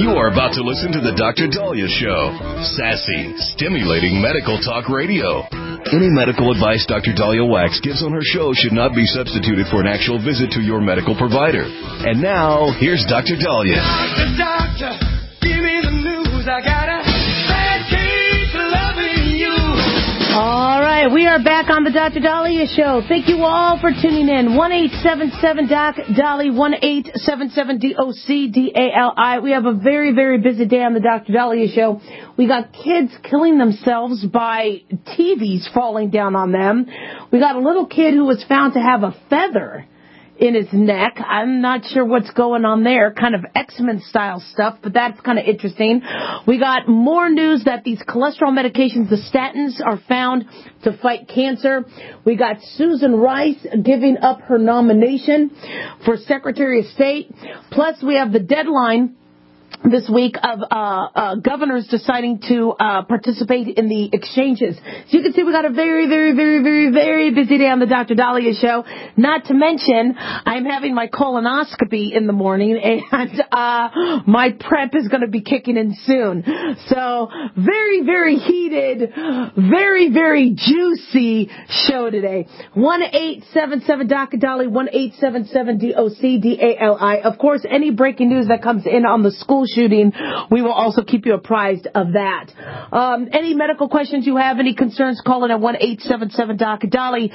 You're about to listen to The Dr. Dahlia Show. Sassy, stimulating medical talk radio. Any medical advice Dr. Dahlia Wax gives on her show should not be substituted for an actual visit to your medical provider. And now, here's Dr. Dahlia. Doctor, give me the news. I got a bad case of loving you. All right, we are back on the Dr. Dahlia Show. Thank you all for tuning in. 1-877-DOC-DALI, 1-877-DOC-DALI. We have a very, very busy day on the Dr. Dahlia Show. We got kids killing themselves by TVs falling down on them. We got a little kid who was found to have a feather in his neck. I'm not sure what's going on there. Kind of X-Men style stuff, but that's kind of interesting. We got more news that these cholesterol medications, the statins, are found to fight cancer. We got Susan Rice giving up her nomination for Secretary of State. Plus, we have the deadline this week of governors deciding to participate in the exchanges. So you can see we got a very, very, very, very, very busy day on the Dr. Dahlia Show. Not to mention, I'm having my colonoscopy in the morning, and my prep is going to be kicking in soon. So very, very heated, very, very juicy show today. 1-877-DOC-DALI, 1-877-DOC-DALI. Of course, any breaking news that comes in on the school shooting, we will also keep you apprised of that. Any medical questions you have, any concerns, call in at 1-877-DOC-DALI,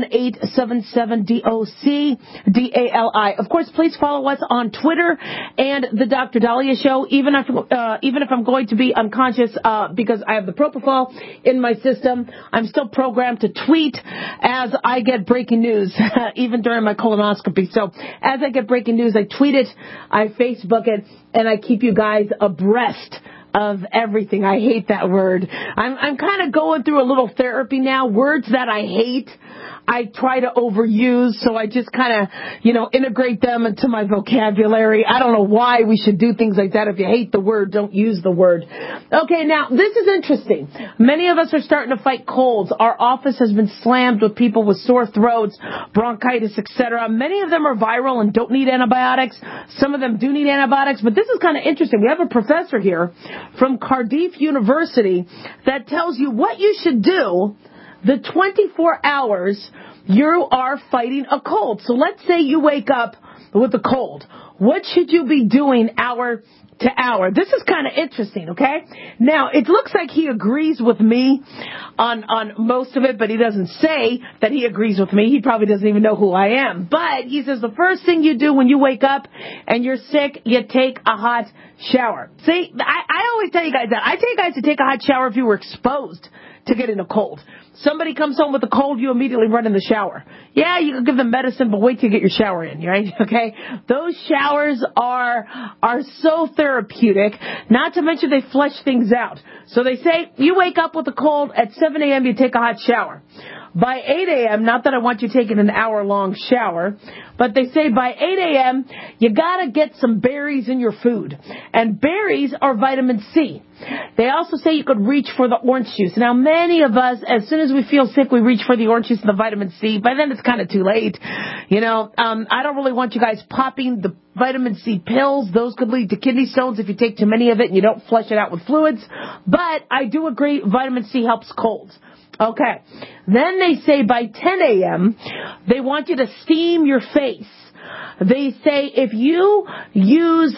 1-877-DOC-DALI. Of course, please follow us on Twitter and the Dr. Dahlia Show, even if I'm going to be unconscious because I have the propofol in my system. I'm still programmed to tweet as I get breaking news, even during my colonoscopy. So as I get breaking news, I tweet it, I Facebook it, and I keep you guys abreast of everything. I hate that word. I'm kind of going through a little therapy now. Words that I hate, I try to overuse, so I just kind of, integrate them into my vocabulary. I don't know why we should do things like that. If you hate the word, don't use the word. Okay, now, this is interesting. Many of us are starting to fight colds. Our office has been slammed with people with sore throats, bronchitis, etc. Many of them are viral and don't need antibiotics. Some of them do need antibiotics, but this is kind of interesting. We have a professor here from Cardiff University that tells you what you should do the 24 hours you are fighting a cold. So let's say you wake up with a cold. What should you be doing hour to hour? This is kind of interesting, okay? Now, it looks like he agrees with me on most of it, but he doesn't say that he agrees with me. He probably doesn't even know who I am. But he says the first thing you do when you wake up and you're sick, you take a hot shower. See, I always tell you guys that. I tell you guys to take a hot shower if you were exposed to getting a cold. Somebody comes home with a cold, you immediately run in the shower. Yeah, you can give them medicine, but wait till you get your shower in, right? Okay? Those showers are so therapeutic, not to mention they flush things out. So they say you wake up with a cold, at 7 a.m. you take a hot shower. By 8 a.m., not that I want you taking an hour-long shower, but they say by 8 a.m., you got to get some berries in your food. And berries are vitamin C. They also say you could reach for the orange juice. Now, many of us, as soon as we feel sick, we reach for the orange juice and the vitamin C. By then, it's kind of too late. I don't really want you guys popping the vitamin C pills. Those could lead to kidney stones if you take too many of it and you don't flush it out with fluids. But I do agree vitamin C helps colds. Okay. Then they say by 10 a.m., they want you to steam your face. They say if you use,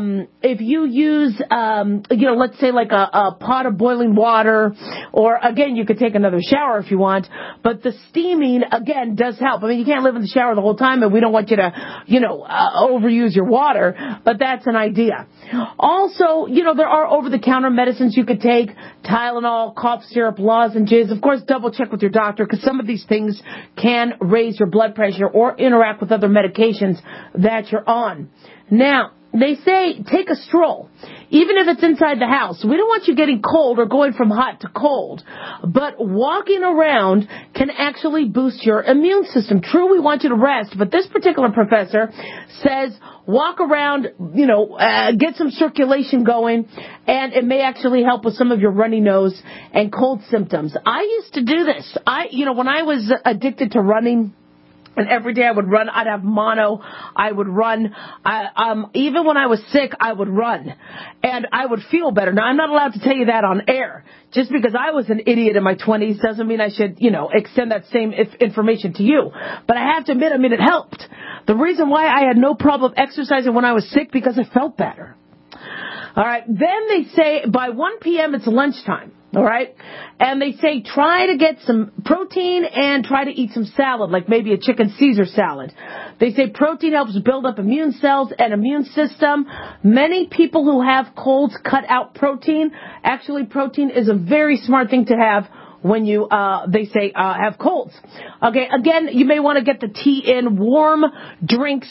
let's say like a pot of boiling water, or again, you could take another shower if you want, but the steaming, again, does help. I mean, you can't live in the shower the whole time, and we don't want you to, overuse your water, but that's an idea. Also, there are over-the-counter medicines you could take, Tylenol, cough syrup, lozenges. Of course, double check with your doctor, because some of these things can raise your blood pressure or interact with other medications that you're on. Now, they say take a stroll, even if it's inside the house. We don't want you getting cold or going from hot to cold, but walking around can actually boost your immune system. True, we want you to rest, but this particular professor says walk around, get some circulation going, and it may actually help with some of your runny nose and cold symptoms. I used to do this. When I was addicted to running, And every day I would run. I'd have mono. I would run. Even when I was sick, I would run. And I would feel better. Now, I'm not allowed to tell you that on air. Just because I was an idiot in my 20s doesn't mean I should, extend that same information to you. But I have to admit, it helped. The reason why I had no problem exercising when I was sick, because I felt better. All right. Then they say by 1 p.m. it's lunchtime. All right. And they say try to get some protein and try to eat some salad, like maybe a chicken Caesar salad. They say protein helps build up immune cells and immune system. Many people who have colds cut out protein. Actually, protein is a very smart thing to have when you, they say, have colds. Okay, again, you may want to get the tea in. Warm drinks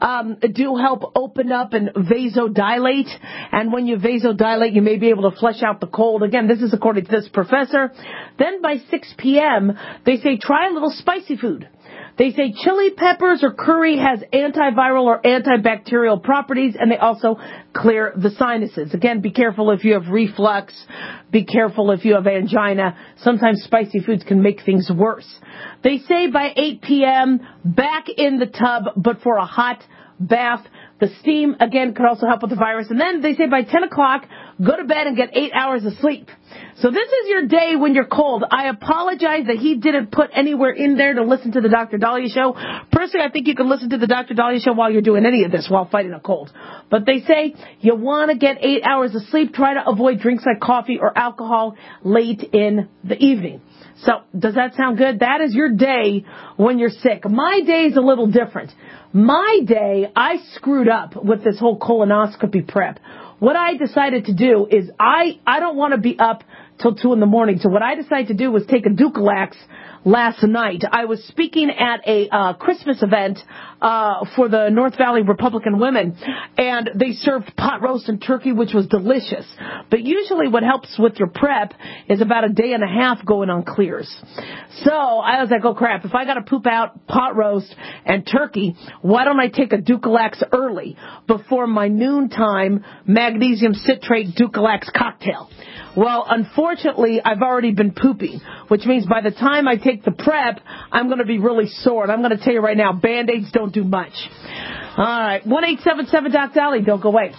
do help open up and vasodilate. And when you vasodilate, you may be able to flush out the cold. Again, this is according to this professor. Then by 6 p.m., they say try a little spicy food. They say chili peppers or curry has antiviral or antibacterial properties, and they also clear the sinuses. Again, be careful if you have reflux. Be careful if you have angina. Sometimes spicy foods can make things worse. They say by 8 p.m., back in the tub, but for a hot bath. The steam, again, could also help with the virus. And then they say by 10 o'clock, go to bed and get 8 hours of sleep. So this is your day when you're cold. I apologize that he didn't put anywhere in there to listen to the Dr. Dahlia Show. Personally, I think you can listen to the Dr. Dahlia Show while you're doing any of this, while fighting a cold. But they say you want to get 8 hours of sleep. Try to avoid drinks like coffee or alcohol late in the evening. So does that sound good? That is your day when you're sick. My day is a little different. My day, I screwed up with this whole colonoscopy prep. What I decided to do is I don't want to be up till 2 in the morning. So what I decided to do was take a Dulcolax last night. I was speaking at a Christmas event for the North Valley Republican Women, and they served pot roast and turkey, which was delicious. But usually what helps with your prep is about a day and a half going on clears. So I was like, oh crap, if I got to poop out pot roast and turkey, why don't I take a Dulcolax early before my noontime magnesium citrate Dulcolax cocktail? Well, unfortunately, I've already been pooping, which means by the time I take the prep, I'm going to be really sore. And I'm going to tell you right now, Band-Aids don't do much. All right, 1-877-DOC-DOLLY. Don't go away.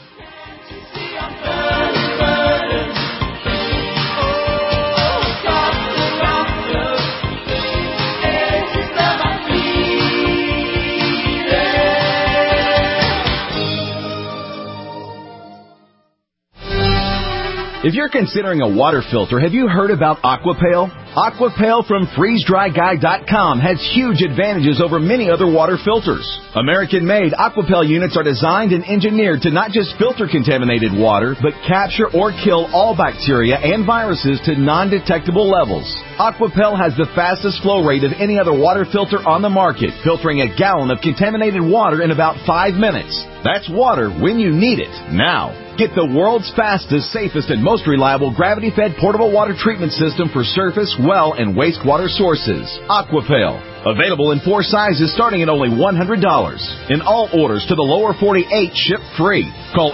If you're considering a water filter, have you heard about Aquapale? Aquapale from FreezeDryGuy.com has huge advantages over many other water filters. American-made Aquapale units are designed and engineered to not just filter contaminated water, but capture or kill all bacteria and viruses to non-detectable levels. Aquapale has the fastest flow rate of any other water filter on the market, filtering a gallon of contaminated water in about 5 minutes. That's water when you need it, now. Get the world's fastest, safest, and most reliable gravity-fed portable water treatment system for surface, well, and wastewater sources. Aquapale. Available in 4 sizes starting at only $100. And all orders to the lower 48 ship free. Call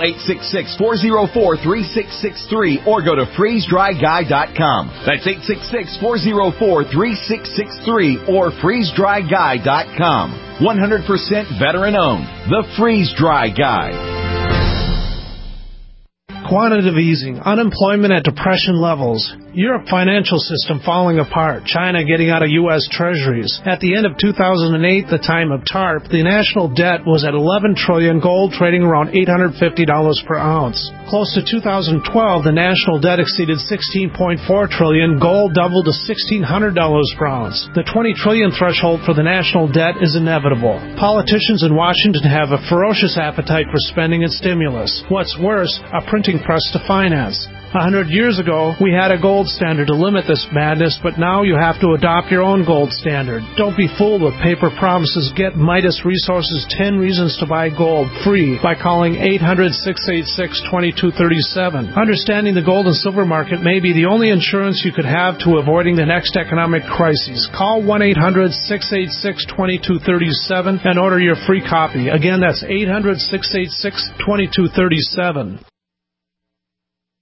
866-404-3663 or go to FreezeDryGuy.com. That's 866-404-3663 or FreezeDryGuy.com. 100% veteran-owned. The Freeze Dry Guy. Quantitative easing, unemployment at depression levels, Europe financial system falling apart, China getting out of U.S. treasuries. At the end of 2008, the time of TARP, the national debt was at $11 trillion, gold trading around $850 per ounce. Close to 2012, the national debt exceeded $16.4 trillion, gold doubled to $1,600 per ounce. The $20 trillion threshold for the national debt is inevitable. Politicians in Washington have a ferocious appetite for spending and stimulus. What's worse, a printing press to finance. 100 years ago, we had a gold standard to limit this madness, but now you have to adopt your own gold standard. Don't be fooled with paper promises. Get Midas Resources 10 Reasons to Buy Gold free by calling 800-686-2237. Understanding the gold and silver market may be the only insurance you could have to avoiding the next economic crisis. Call 1-800-686-2237 and order your free copy. Again, that's 800-686-2237.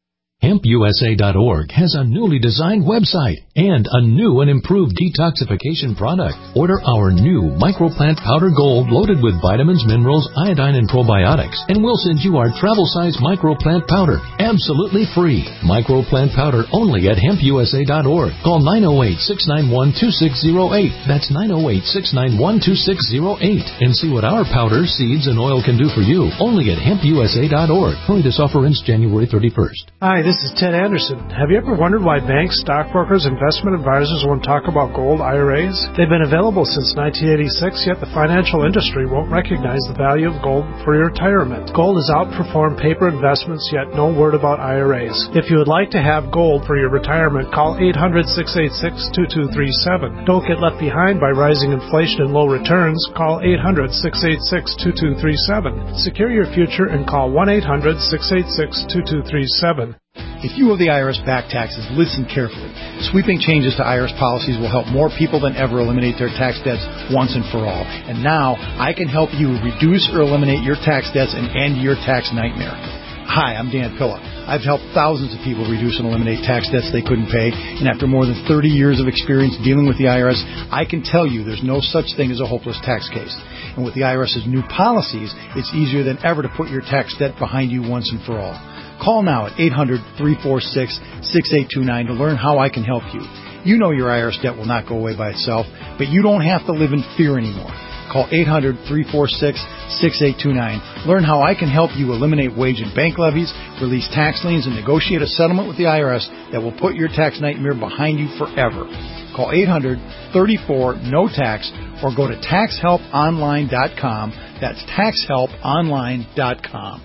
HempUSA.org has a newly designed website and a new and improved detoxification product. Order our new Microplant Powder Gold loaded with vitamins, minerals, iodine, and probiotics, and we'll send you our travel-size Microplant Powder absolutely free. Microplant Powder only at HempUSA.org. Call 908-691-2608. That's 908-691-2608. And see what our powder, seeds, and oil can do for you only at HempUSA.org. Only this offer ends January 31st. Hi, this is Ted Anderson. Have you ever wondered why banks, stockbrokers, investment advisors won't talk about gold IRAs? They've been available since 1986, yet the financial industry won't recognize the value of gold for your retirement. Gold has outperformed paper investments, yet no word about IRAs. If you would like to have gold for your retirement, call 800-686-2237. Don't get left behind by rising inflation and low returns. Call 800-686-2237. Secure your future and call 1-800-686-2237. If you owe the IRS back taxes, listen carefully. Sweeping changes to IRS policies will help more people than ever eliminate their tax debts once and for all. And now, I can help you reduce or eliminate your tax debts and end your tax nightmare. Hi, I'm Dan Pilla. I've helped thousands of people reduce and eliminate tax debts they couldn't pay, and after more than 30 years of experience dealing with the IRS, I can tell you there's no such thing as a hopeless tax case. And with the IRS's new policies, it's easier than ever to put your tax debt behind you once and for all. Call now at 800-346-6829 to learn how I can help you. You know your IRS debt will not go away by itself, but you don't have to live in fear anymore. Call 800-346-6829. Learn how I can help you eliminate wage and bank levies, release tax liens, and negotiate a settlement with the IRS that will put your tax nightmare behind you forever. Call 800-34-NO-TAX or go to TaxHelpOnline.com. That's TaxHelpOnline.com.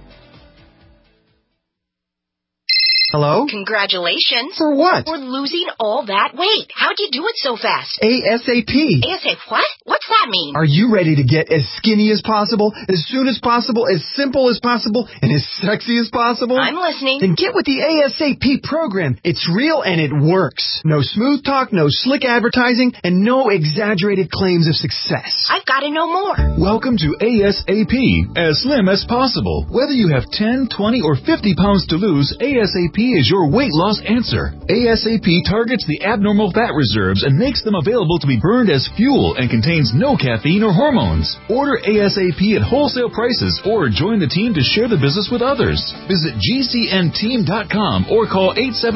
Hello? Congratulations. For what? For losing all that weight. How'd you do it so fast? ASAP. ASAP what? What's that mean? Are you ready to get as skinny as possible, as soon as possible, as simple as possible, and as sexy as possible? I'm listening. Then get with the ASAP program. It's real and it works. No smooth talk, no slick advertising, and no exaggerated claims of success. I've got to know more. Welcome to ASAP, as slim as possible. Whether you have 10, 20, or 50 pounds to lose, ASAP is your weight loss answer. ASAP targets the abnormal fat reserves and makes them available to be burned as fuel and contains no caffeine or hormones. Order ASAP at wholesale prices or join the team to share the business with others. Visit GCNteam.com or call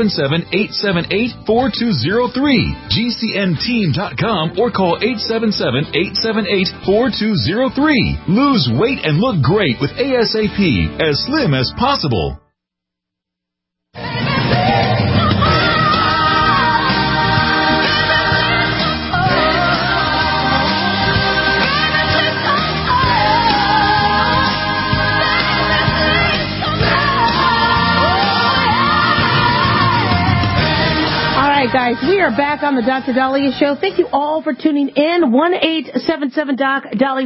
877-878-4203. GCNteam.com or call 877-878-4203. Lose weight and look great with ASAP, as slim as possible. Guys, we are back on the Dr. Daliah Show. Thank you all for tuning in. 1-877-DOC-DALI,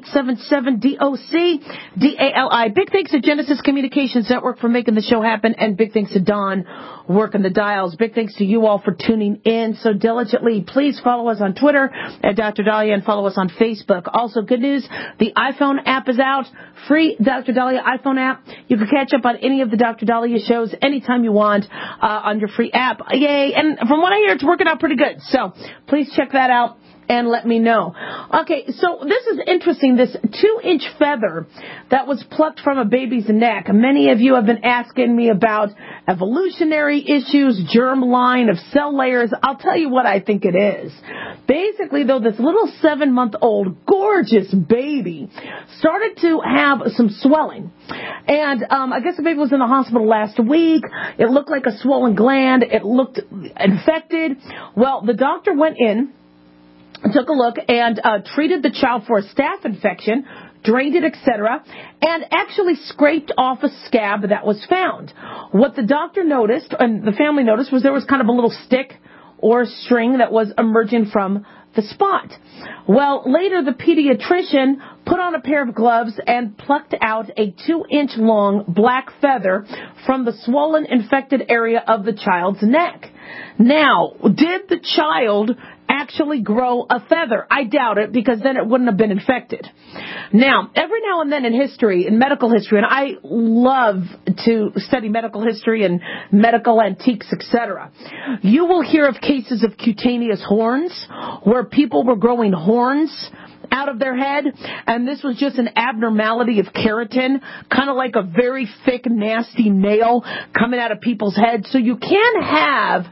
1-877-DOC-DALI. Big thanks to Genesis Communications Network for making the show happen, and big thanks to Don working the dials. Big thanks to you all for tuning in so diligently. Please follow us on Twitter at Dr. Daliah and follow us on Facebook. Also, good news, the iPhone app is out. Free Dr. Daliah iPhone app. You can catch up on any of the Dr. Daliah shows anytime you want on your free app. Yay. And from what I hear, it's working out pretty good. So please check that out and let me know. Okay, so this is interesting, this 2-inch feather that was plucked from a baby's neck. Many of you have been asking me about evolutionary issues, germline of cell layers. I'll tell you what I think it is. Basically, though, this little 7-month-old gorgeous baby started to have some swelling. And I guess the baby was in the hospital last week. It looked like a swollen gland. It looked infected. Well, the doctor went in, took a look, and treated the child for a staph infection, drained it, etc., and actually scraped off a scab that was found. What the doctor noticed, and the family noticed, was there was kind of a little stick or string that was emerging from the spot. Well, later the pediatrician put on a pair of gloves and plucked out a 2-inch long black feather from the swollen, infected area of the child's neck. Now, did the child actually grow a feather. I doubt it, because then it wouldn't have been infected. Now, every now and then in history, in medical history, and I love to study medical history and medical antiques, etc., you will hear of cases of cutaneous horns, where people were growing horns out of their head, and this was just an abnormality of keratin, kind of like a very thick, nasty nail coming out of people's heads. So you can have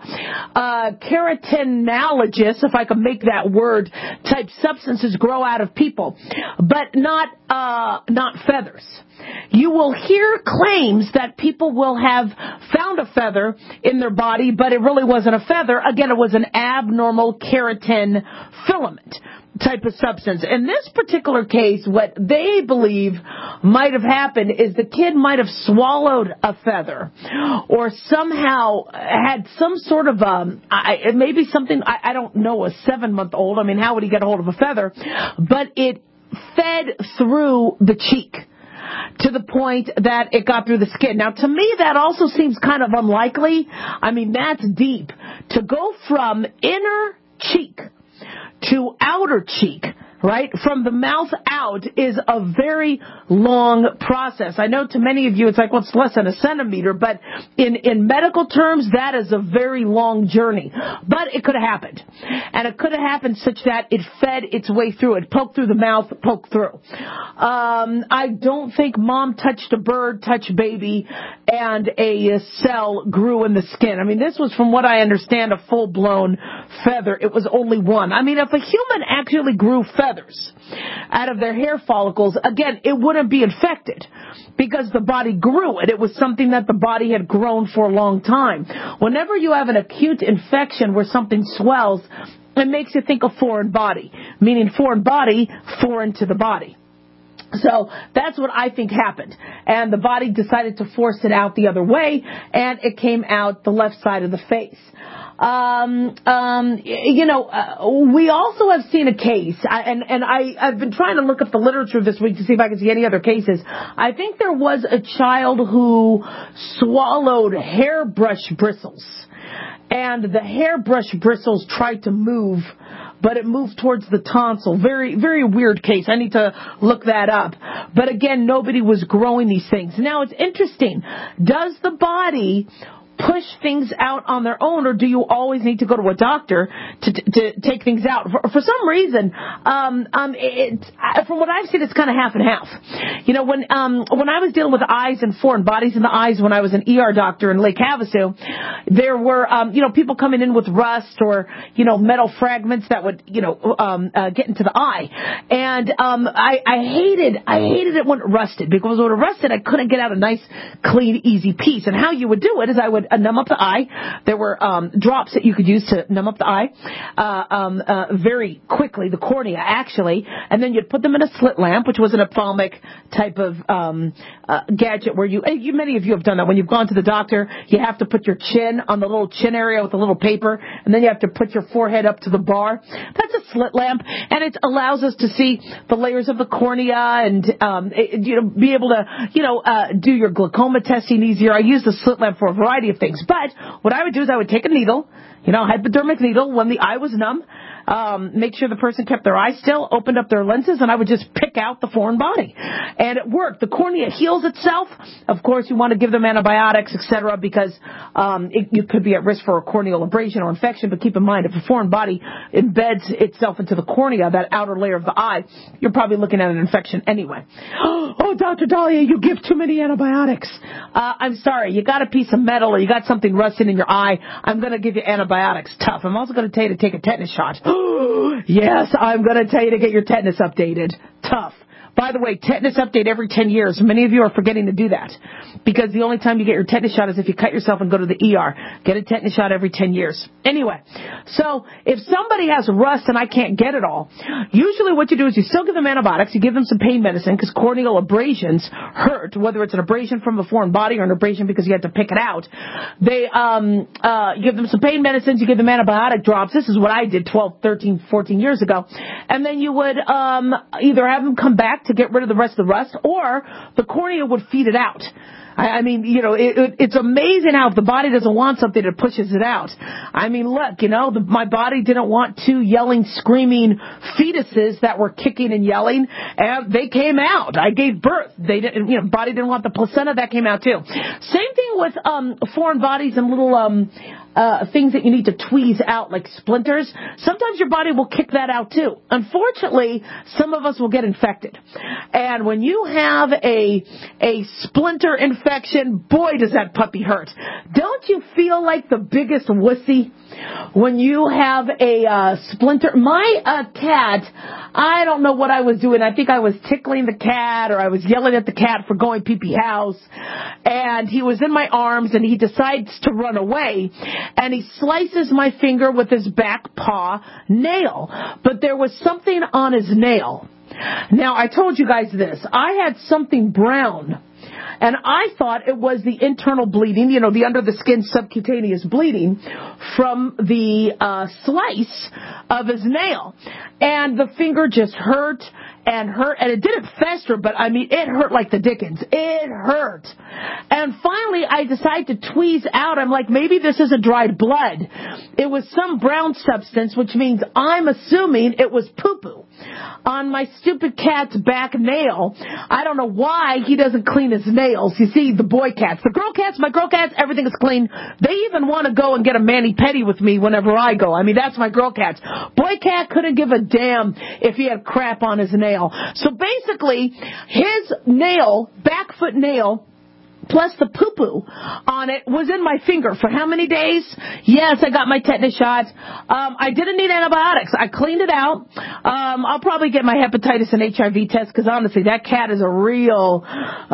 keratinalogous, if I can make that word, type substances grow out of people, but not feathers. You will hear claims that people will have found a feather in their body, but it really wasn't a feather. Again, it was an abnormal keratin filament type of substance. In this particular case, what they believe might have happened is the kid might have swallowed a feather, or somehow had some sort of maybe something, I don't know, a 7-month-old. I mean, how would he get a hold of a feather? But it fed through the cheek to the point that it got through the skin. Now, to me, that also seems kind of unlikely. I mean, that's deep. To go from inner cheek to outer cheek, right, from the mouth out, is a very long process. I know to many of you it's like, well, it's less than a centimeter, but in medical terms, that is a very long journey. But it could have happened. And it could have happened such that it fed its way through. It poked through the mouth, poked through. I don't think mom touched a bird, touched baby, and a cell grew in the skin. I mean, this was, from what I understand, a full-blown feather. It was only one. I mean, if a human actually grew feathers out of their hair follicles, again, it wouldn't be infected because the body grew it. It was something that the body had grown for a long time. Whenever you have an acute infection where something swells, it makes you think of foreign body, meaning foreign body, foreign to the body. So that's what I think happened. And the body decided to force it out the other way, and it came out the left side of the face. We also have seen a case, and I've been trying to look up the literature this week to see if I can see any other cases. I think there was a child who swallowed hairbrush bristles, and the hairbrush bristles tried to move, but it moved towards the tonsil. Very, very weird case. I need to look that up. But again, nobody was growing these things. Now, it's interesting. Does the body push things out on their own, or do you always need to go to a doctor to take things out? For some reason, from what I've seen, it's kind of half and half. You know, when I was dealing with eyes and foreign bodies in the eyes when I was an ER doctor in Lake Havasu, there were, people coming in with rust or, metal fragments that would, get into the eye. And I hated it when it rusted, because when it rusted, I couldn't get out a nice, clean, easy piece. And how you would do it is I would numb up the eye. There were drops that you could use to numb up the eye very quickly, the cornea actually, and then you'd put them in a slit lamp, which was an ophthalmic type of gadget where many of you have done that. When you've gone to the doctor, you have to put your chin on the little chin area with a little paper, and then you have to put your forehead up to the bar. That's a slit lamp, and it allows us to see the layers of the cornea and be able to do your glaucoma testing easier. I use the slit lamp for a variety of things. But what I would do is I would take a needle, hypodermic needle, when the eye was numb, make sure the person kept their eyes still, opened up their lenses, and I would just pick out the foreign body. And it worked. The cornea heals itself. Of course, you want to give them antibiotics, etc., because you could be at risk for a corneal abrasion or infection. But keep in mind, if a foreign body embeds itself into the cornea, that outer layer of the eye, you're probably looking at an infection anyway. Oh, Dr. Dahlia, you give too many antibiotics. I'm sorry. You got a piece of metal or you got something rusting in your eye, I'm going to give you antibiotics. Tough. I'm also going to tell you to take a tetanus shot. Yes, I'm going to tell you to get your tetanus updated. Tough. By the way, tetanus update every 10 years. Many of you are forgetting to do that because the only time you get your tetanus shot is if you cut yourself and go to the ER. Get a tetanus shot every 10 years. Anyway, so if somebody has rust and I can't get it all, usually what you do is you still give them antibiotics. You give them some pain medicine because corneal abrasions hurt, whether it's an abrasion from a foreign body or an abrasion because you had to pick it out. They you give them some pain medicines. You give them antibiotic drops. This is what I did 12, 13, 14 years ago. And then you would either have them come back to get rid of the rest of the rust, or the cornea would feed it out. I mean, you know, it's amazing how if the body doesn't want something, it pushes it out. I mean, look, you know, my body didn't want two yelling, screaming fetuses that were kicking and yelling, and they came out. I gave birth. They didn't, you know, body didn't want the placenta, that came out too. Same thing with foreign bodies and little things that you need to tweeze out, like splinters. Sometimes your body will kick that out too. Unfortunately, some of us will get infected. And when you have a splinter infection, boy, does that puppy hurt. Don't you feel like the biggest wussy when you have a splinter? My cat, I don't know what I was doing. I think I was tickling the cat, or I was yelling at the cat for going pee-pee house. And he was in my arms, and he decides to run away. And he slices my finger with his back paw nail. But there was something on his nail. Now, I told you guys this. I had something brown. And I thought it was the internal bleeding, you know, the under-the-skin subcutaneous bleeding from the slice of his nail. And the finger just hurt and hurt. And it didn't fester, but, I mean, it hurt like the dickens. It hurt. And finally, I decided to tweeze out. I'm like, maybe this isn't dried blood. It was some brown substance, which means I'm assuming it was poo-poo on my stupid cat's back nail. I don't know why he doesn't clean his nails. You see, the boy cats. The girl cats, my girl cats, everything is clean. They even want to go and get a mani-pedi with me whenever I go. I mean, that's my girl cats. Boy cat couldn't give a damn if he had crap on his nail. So basically, his nail, back foot nail, plus the poo-poo on it was in my finger for how many days? Yes, I got my tetanus shot. I didn't need antibiotics. I cleaned it out. I'll probably get my hepatitis and HIV test because honestly, that cat is a real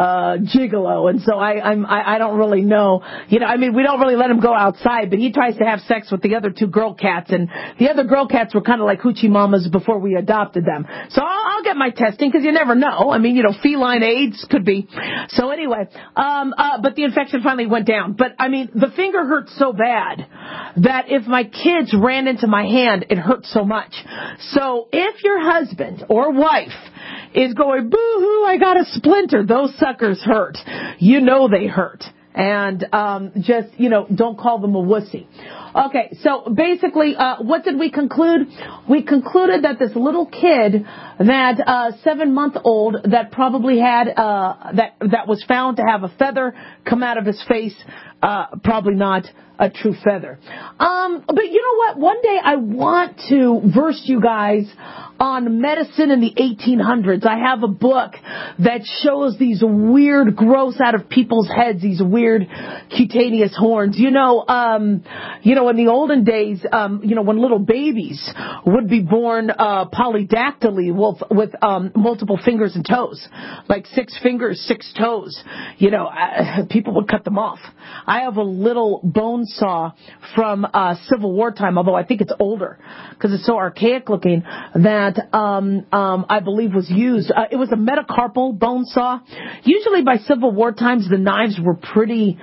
gigolo, and so I don't really know. You know, I mean, we don't really let him go outside, but he tries to have sex with the other two girl cats, and the other girl cats were kind of like hoochie mamas before we adopted them. So I'll get my testing because you never know. I mean, you know, feline AIDS could be. So anyway, but the infection finally went down. But, I mean, the finger hurt so bad that if my kids ran into my hand, it hurt so much. So if your husband or wife is going, boo-hoo, I got a splinter, those suckers hurt. You know they hurt. And just, you know, don't call them a wussy. Okay, so basically, what did we conclude? We concluded that this little kid, that 7-month-old that probably had, that was found to have a feather come out of his face, probably not a true feather. But you know what? One day I want to verse you guys on medicine in the 1800s. I have a book that shows these weird growths out of people's heads, these weird cutaneous horns. You know, in the olden days, when little babies would be born polydactyly with multiple fingers and toes, like 6 fingers, 6 toes, people would cut them off. I have a little bone saw from Civil War time, although I think it's older because it's so archaic looking, that I believe was used. It was a metacarpal bone saw. Usually by Civil War times, the knives were pretty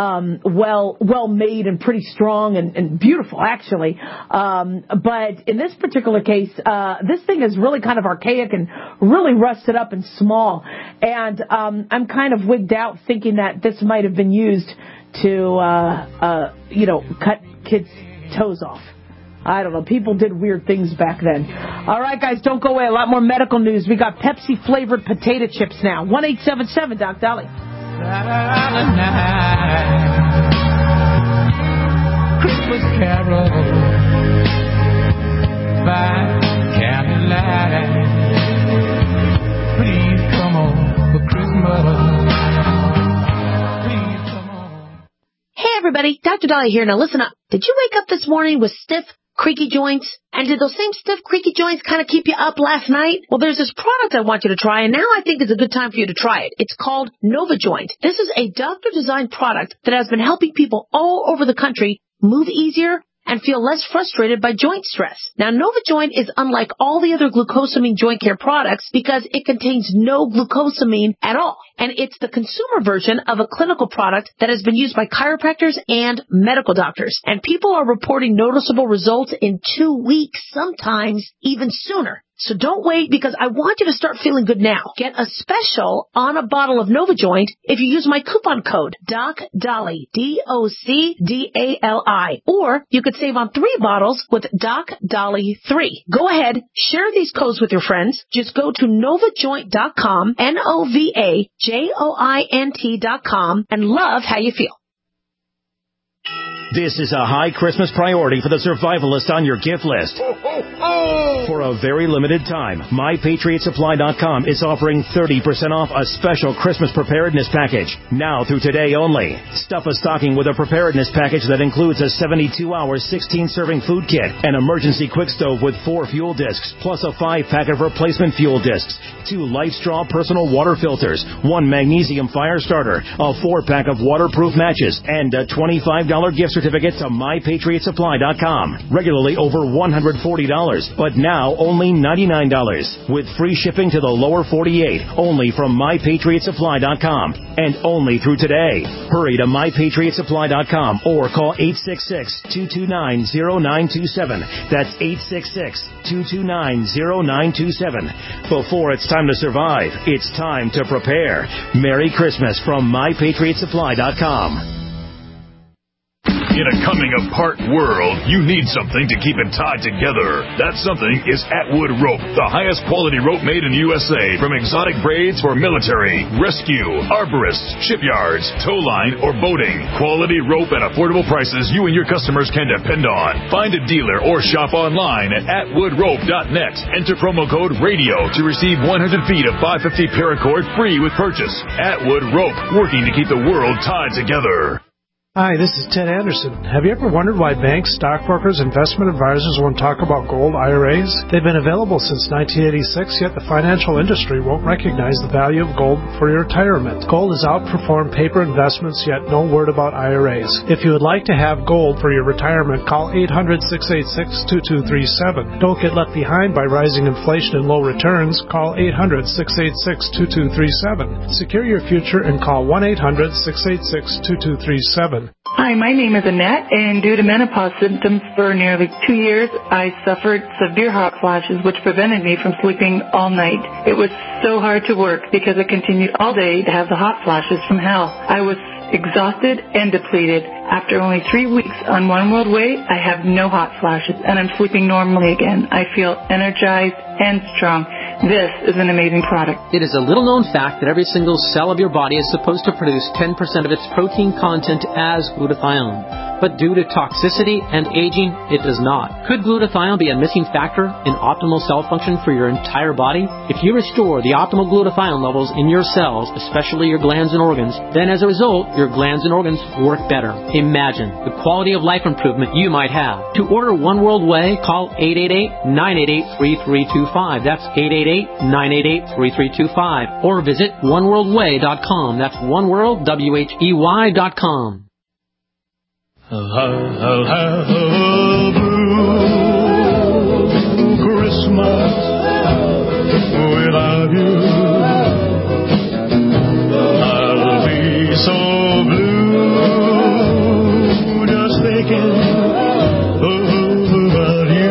well made and pretty strong and beautiful, actually. But in this particular case, this thing is really kind of archaic and really rusted up and small. And I'm kind of wigged out thinking that this might have been used to, cut kids' toes off. I don't know. People did weird things back then. All right, guys, don't go away. A lot more medical news. We got Pepsi-flavored potato chips now. 1-877 Doc Dolly. Christmas carol by candlelight. Please come on for Christmas. Please come on. Hey, everybody. Dr. Dolly here. Now, listen up. Did you wake up this morning with stiff, creaky joints? And did those same stiff, creaky joints kind of keep you up last night? Well, there's this product I want you to try, and now I think it's a good time for you to try it. It's called NovaJoint. This is a doctor-designed product that has been helping people all over the country move easier and feel less frustrated by joint stress. Now, NovaJoint is unlike all the other glucosamine joint care products because it contains no glucosamine at all. And it's the consumer version of a clinical product that has been used by chiropractors and medical doctors. And people are reporting noticeable results in 2 weeks, sometimes even sooner. So don't wait, because I want you to start feeling good now. Get a special on a bottle of NovaJoint if you use my coupon code DocDolly, DocDali. Or you could save on 3 bottles with DocDolly3. Go ahead, share these codes with your friends. Just go to NovaJoint.com, NovaJoint.com, and love how you feel. This is a high Christmas priority for the survivalist on your gift list. For a very limited time, MyPatriotSupply.com is offering 30% off a special Christmas preparedness package. Now through today only. Stuff a stocking with a preparedness package that includes a 72-hour, 16-serving food kit, an emergency quick stove with 4 fuel discs, plus a 5-pack of replacement fuel discs, 2 LifeStraw personal water filters, 1 magnesium fire starter, a 4-pack of waterproof matches, and a $25 gift certificate to MyPatriotSupply.com. Regularly over $140, but now only $99. With free shipping to the lower 48, only from MyPatriotSupply.com. And only through today. Hurry to MyPatriotSupply.com or call 866-229-0927. That's 866-229-0927. Before it's time to survive, it's time to prepare. Merry Christmas from MyPatriotSupply.com. In a coming-apart world, you need something to keep it tied together. That something is Atwood Rope, the highest quality rope made in the USA, from exotic braids for military, rescue, arborists, shipyards, tow line, or boating. Quality rope at affordable prices you and your customers can depend on. Find a dealer or shop online at atwoodrope.net. Enter promo code RADIO to receive 100 feet of 550 paracord free with purchase. Atwood Rope, working to keep the world tied together. Hi, this is Ted Anderson. Have you ever wondered why banks, stockbrokers, investment advisors won't talk about gold IRAs? They've been available since 1986, yet the financial industry won't recognize the value of gold for your retirement. Gold has outperformed paper investments, yet no word about IRAs. If you would like to have gold for your retirement, call 800-686-2237. Don't get left behind by rising inflation and low returns. Call 800-686-2237. Secure your future and call 1-800-686-2237. Hi, my name is Annette, and due to menopause symptoms for nearly 2 years, I suffered severe hot flashes, which prevented me from sleeping all night. It was so hard to work because I continued all day to have the hot flashes from hell. I was exhausted and depleted. After only 3 weeks on One World Way, I have no hot flashes, and I'm sleeping normally again. I feel energized and strong. This is an amazing product. It is a little-known fact that every single cell of your body is supposed to produce 10% of its protein content as glutathione. But due to toxicity and aging, it does not. Could glutathione be a missing factor in optimal cell function for your entire body? If you restore the optimal glutathione levels in your cells, especially your glands and organs, then as a result, your glands and organs work better. Imagine the quality of life improvement you might have. To order One World Way, call 888-988-3325. That's 888-988-3325. Or visit oneworldway.com. That's oneworldwhey.com. I'll have a blue Christmas without you. I'll be so blue just thinking about you.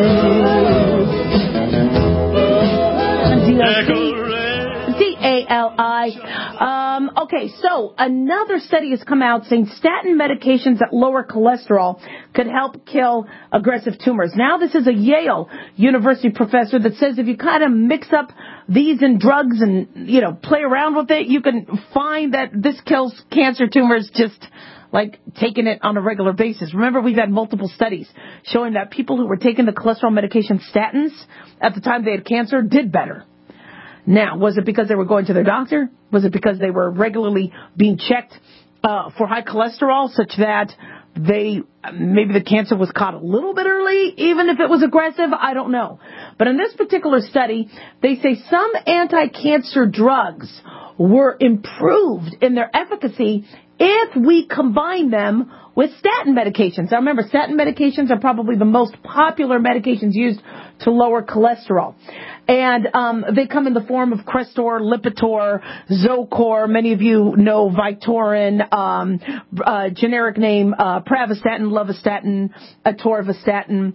DALI. Okay, so another study has come out saying statin medications that lower cholesterol could help kill aggressive tumors. Now, this is a Yale University professor that says if you kind of mix up these and drugs and, play around with it, you can find that this kills cancer tumors just like taking it on a regular basis. Remember, we've had multiple studies showing that people who were taking the cholesterol medication statins at the time they had cancer did better. Now, was it because they were going to their doctor? Was it because they were regularly being checked for high cholesterol such that maybe the cancer was caught a little bit early, even if it was aggressive? I don't know. But in this particular study, they say some anti-cancer drugs were improved in their efficacy if we combine them with statin medications. Now remember, statin medications are probably the most popular medications used to lower cholesterol. And they come in the form of Crestor, Lipitor, Zocor. Many of you know Vytorin, generic name Pravastatin, Lovastatin, Atorvastatin,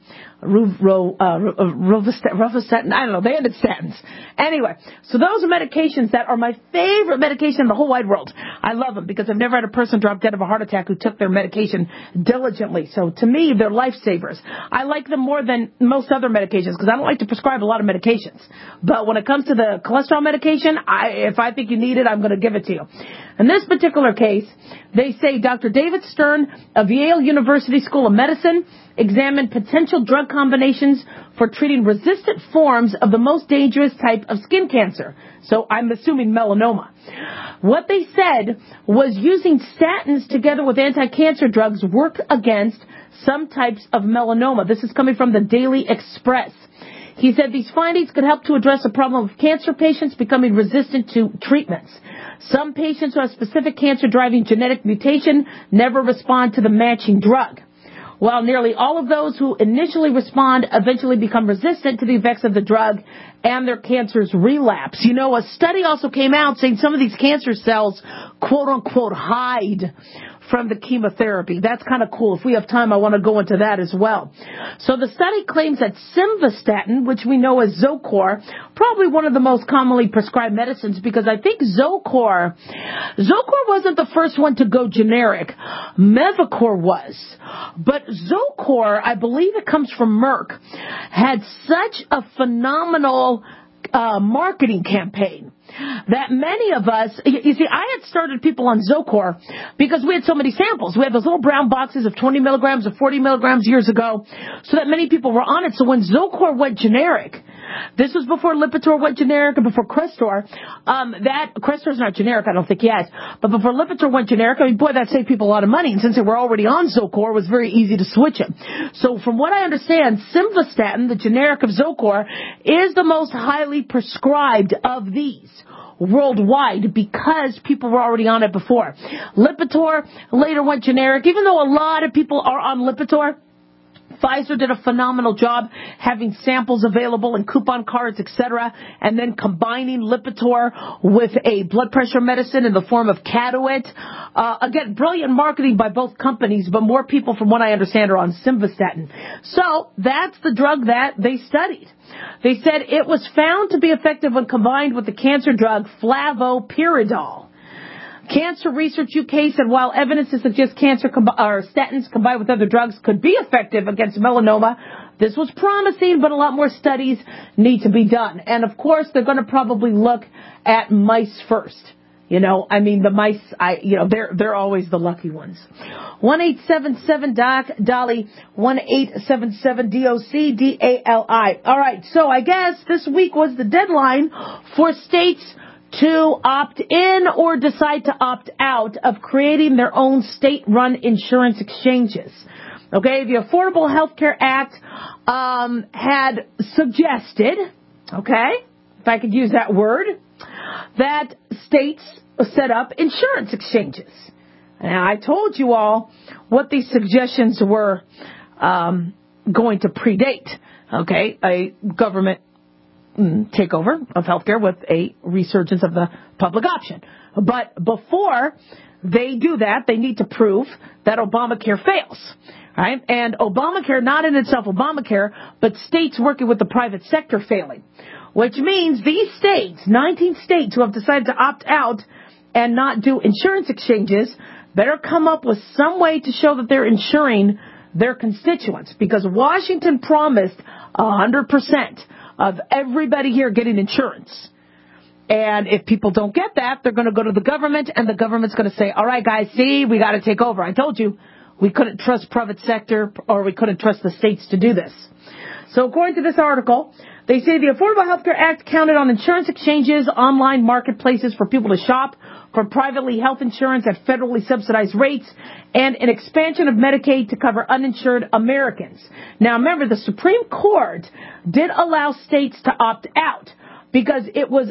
Rovastatin. I don't know. They ended statins. Anyway, so those are medications that are my favorite medication in the whole wide world. I love them because I've never had a person drop dead of a heart attack who took their medication diligently. So to me, they're lifesavers. I like them more than most other medications because I don't like to prescribe a lot of medications. But when it comes to the cholesterol medication, if I think you need it, I'm going to give it to you. In this particular case, they say Dr. David Stern of Yale University School of Medicine examined potential drug combinations for treating resistant forms of the most dangerous type of skin cancer. So I'm assuming melanoma. What they said was using statins together with anti-cancer drugs work against some types of melanoma. This is coming from the Daily Express. He said these findings could help to address the problem of cancer patients becoming resistant to treatments. Some patients who have specific cancer-driving genetic mutation never respond to the matching drug, while nearly all of those who initially respond eventually become resistant to the effects of the drug and their cancers relapse. You know, a study also came out saying some of these cancer cells, quote-unquote, hide from the chemotherapy. That's kind of cool. If we have time, I want to go into that as well. So the study claims that simvastatin, which we know as Zocor, probably one of the most commonly prescribed medicines because I think Zocor wasn't the first one to go generic. Mevacor was. But Zocor, I believe it comes from Merck, had such a phenomenal marketing campaign that many of us, you see, I had started people on Zocor because we had so many samples. We had those little brown boxes of 20 milligrams or 40 milligrams years ago, so that many people were on it. So when Zocor went generic, this was before Lipitor went generic and before Crestor. Crestor's not generic, I don't think yet. But before Lipitor went generic, I mean, boy, that saved people a lot of money. And since they were already on Zocor, it was very easy to switch it. So from what I understand, simvastatin, the generic of Zocor, is the most highly prescribed of these worldwide because people were already on it before. Lipitor later went generic, even though a lot of people are on Lipitor. Pfizer did a phenomenal job having samples available and coupon cards, etc., and then combining Lipitor with a blood pressure medicine in the form of Caduet. Again, brilliant marketing by both companies, but more people, from what I understand, are on simvastatin. So that's the drug that they studied. They said it was found to be effective when combined with the cancer drug flavopiridol. Cancer Research UK said while evidence to suggest statins combined with other drugs could be effective against melanoma, this was promising, but a lot more studies need to be done. And of course, they're going to probably look at mice first. You know, I mean, the mice, they're always the lucky ones. 1-877-DOC-DOLLY, 1-877-DOC-DALI. All right, so I guess this week was the deadline for states to opt in or decide to opt out of creating their own state-run insurance exchanges. Okay, the Affordable Health Care Act had suggested, okay, if I could use that word, that states set up insurance exchanges. And I told you all what these suggestions were going to predate, okay, a government takeover of healthcare with a resurgence of the public option. But before they do that, they need to prove that Obamacare fails, right? And Obamacare, not in itself Obamacare, but states working with the private sector failing, which means these states, 19 states who have decided to opt out and not do insurance exchanges, better come up with some way to show that they're insuring their constituents, because Washington promised 100% of everybody here getting insurance. And if people don't get that, they're going to go to the government, and the government's going to say, all right, guys, see, we got to take over. I told you we couldn't trust private sector, or we couldn't trust the states to do this. So according to this article, they say the Affordable Health Care Act counted on insurance exchanges, online marketplaces for people to shop for privately health insurance at federally subsidized rates, and an expansion of Medicaid to cover uninsured Americans. Now, remember, the Supreme Court did allow states to opt out because it was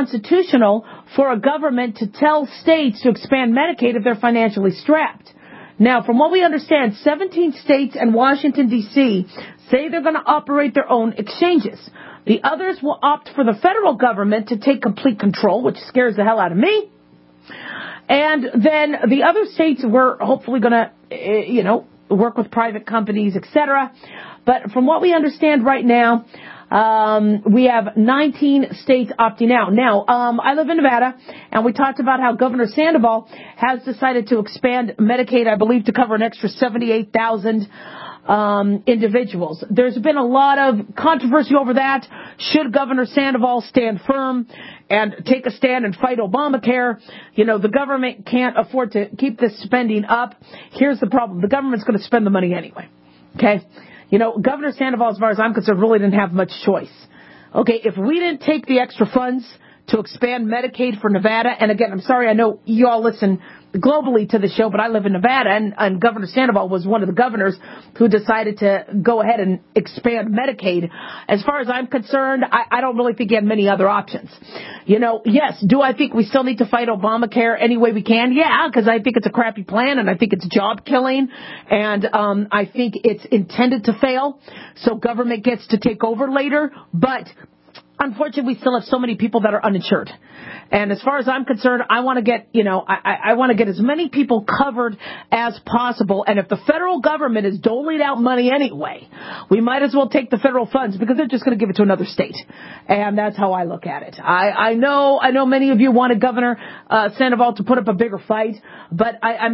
unconstitutional for a government to tell states to expand Medicaid if they're financially strapped. Now, from what we understand, 17 states and Washington, D.C. say they're going to operate their own exchanges. The others will opt for the federal government to take complete control, which scares the hell out of me. And then the other states were hopefully going to, work with private companies, etc. But from what we understand right now, we have 19 states opting out. Now, I live in Nevada, and we talked about how Governor Sandoval has decided to expand Medicaid, I believe, to cover an extra 78,000 individuals. There's been a lot of controversy over that. Should Governor Sandoval stand firm and take a stand and fight Obamacare? The government can't afford to keep this spending up. Here's the problem. The government's going to spend the money anyway. Okay? Governor Sandoval, as far as I'm concerned, really didn't have much choice. Okay, if we didn't take the extra funds to expand Medicaid for Nevada, and again, I'm sorry, I know you all listen globally to the show, but I live in Nevada, and Governor Sandoval was one of the governors who decided to go ahead and expand Medicaid. As far as I'm concerned, I don't really think he had many other options. Yes, do I think we still need to fight Obamacare any way we can? Yeah, because I think it's a crappy plan, and I think it's job killing, and I think it's intended to fail, so government gets to take over later, but unfortunately, we still have so many people that are uninsured. And as far as I'm concerned, I want to get, I want to get as many people covered as possible. And if the federal government is doling out money anyway, we might as well take the federal funds because they're just going to give it to another state. And that's how I look at it. I know many of you wanted Governor Sandoval to put up a bigger fight, but I'm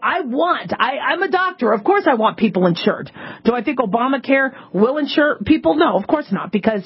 a doctor. Of course I want people insured. Do I think Obamacare will insure people? No, of course not, because,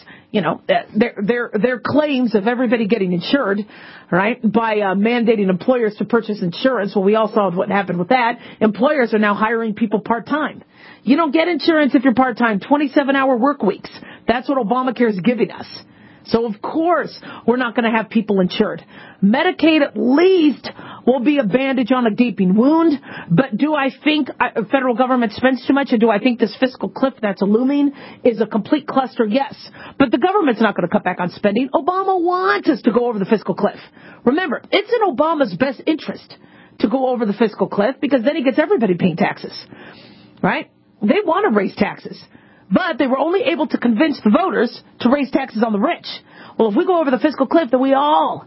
their claims of everybody getting insured, right, by mandating employers to purchase insurance. Well, we all saw what happened with that. Employers are now hiring people part-time. You don't get insurance if you're part-time, 27-hour work weeks. That's what Obamacare is giving us. So, of course, we're not going to have people insured. Medicaid, at least, will be a bandage on a gaping wound. But do I think federal government spends too much? And do I think this fiscal cliff that's looming is a complete cluster? Yes. But the government's not going to cut back on spending. Obama wants us to go over the fiscal cliff. Remember, it's in Obama's best interest to go over the fiscal cliff because then he gets everybody paying taxes. Right? They want to raise taxes. But they were only able to convince the voters to raise taxes on the rich. Well, if we go over the fiscal cliff, then we all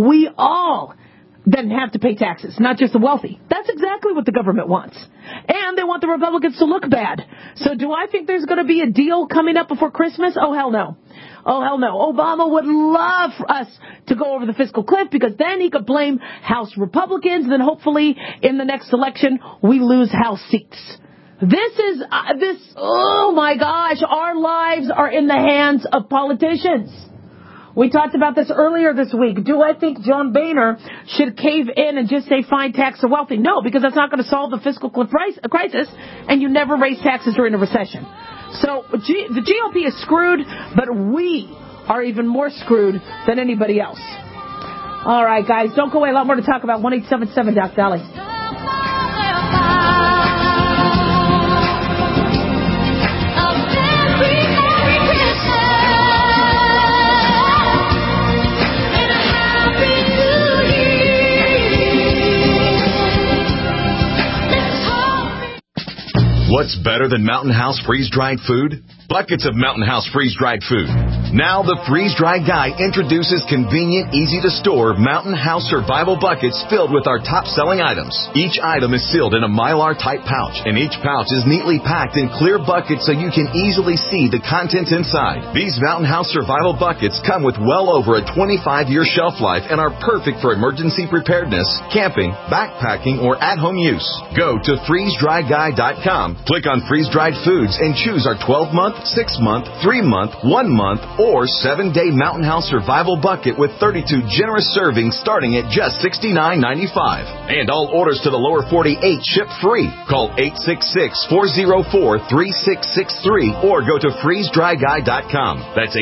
then have to pay taxes, not just the wealthy. That's exactly what the government wants. And they want the Republicans to look bad. So do I think there's going to be a deal coming up before Christmas? Oh, hell no. Oh, hell no. Obama would love for us to go over the fiscal cliff because then he could blame House Republicans. And then hopefully in the next election, we lose House seats. Oh my gosh, our lives are in the hands of politicians. We talked about this earlier this week. Do I think John Boehner should cave in and just say fine, tax the wealthy? No, because that's not going to solve the fiscal crisis, and you never raise taxes during a recession. So the GOP is screwed, but we are even more screwed than anybody else. All right, guys, don't go away. A lot more to talk about. 1-877 Doc Dolly. What's better than Mountain House freeze-dried food? Buckets of Mountain House freeze-dried food. Now the freeze-dried guy introduces convenient, easy-to-store Mountain House survival buckets filled with our top-selling items. Each item is sealed in a Mylar-type pouch, and each pouch is neatly packed in clear buckets so you can easily see the contents inside. These Mountain House survival buckets come with well over a 25-year shelf life and are perfect for emergency preparedness, camping, backpacking, or at-home use. Go to freezedryguy.com, click on freeze-dried foods, and choose our 12-month, 6-month, 3-month, 1-month, or 7-day Mountain House survival bucket with 32 generous servings starting at just $69.95. And all orders to the lower 48 ship free. Call 866-404-3663 or go to freezedryguy.com. That's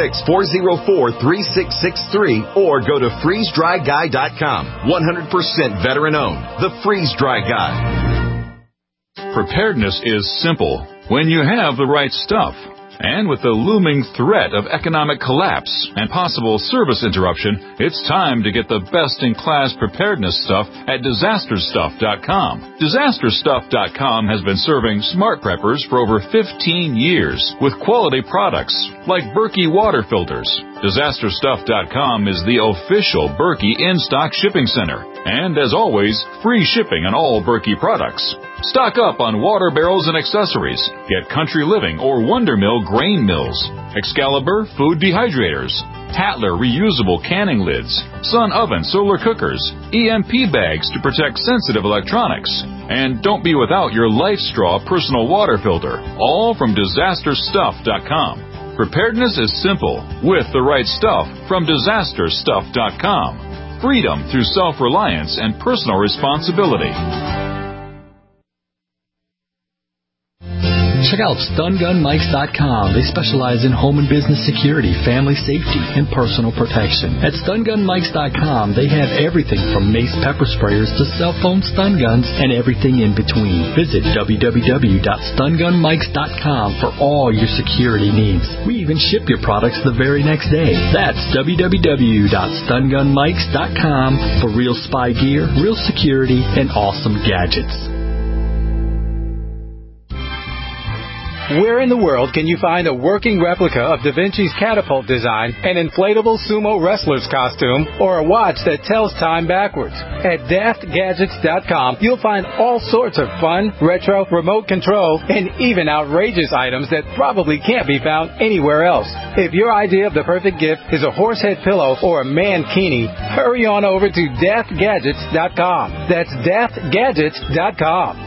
866-404-3663 or go to freezedryguy.com. 100% veteran owned. The Freeze Dry Guy. Preparedness is simple when you have the right stuff. And with the looming threat of economic collapse and possible service interruption, it's time to get the best-in-class preparedness stuff at DisasterStuff.com. DisasterStuff.com has been serving smart preppers for over 15 years with quality products like Berkey water filters. DisasterStuff.com is the official Berkey in-stock shipping center. And as always, free shipping on all Berkey products. Stock up on water barrels and accessories. Get Country Living or Wonder Mill grain mills, Excalibur food dehydrators, Tatler reusable canning lids, Sun oven solar cookers, EMP bags to protect sensitive electronics. And don't be without your LifeStraw personal water filter, all from DisasterStuff.com. Preparedness is simple with the right stuff from DisasterStuff.com. Freedom through self-reliance and personal responsibility. Check out StunGunMikes.com. They specialize in home and business security, family safety, and personal protection. At StunGunMikes.com, they have everything from mace pepper sprayers to cell phone stun guns and everything in between. Visit www.StunGunMikes.com for all your security needs. We even ship your products the very next day. That's www.StunGunMikes.com for real spy gear, real security, and awesome gadgets. Where in the world can you find a working replica of Da Vinci's catapult design, an inflatable sumo wrestler's costume, or a watch that tells time backwards? At daftgadgets.com, you'll find all sorts of fun, retro, remote control, and even outrageous items that probably can't be found anywhere else. If your idea of the perfect gift is a horse head pillow or a mankini, hurry on over to daftgadgets.com. That's daftgadgets.com.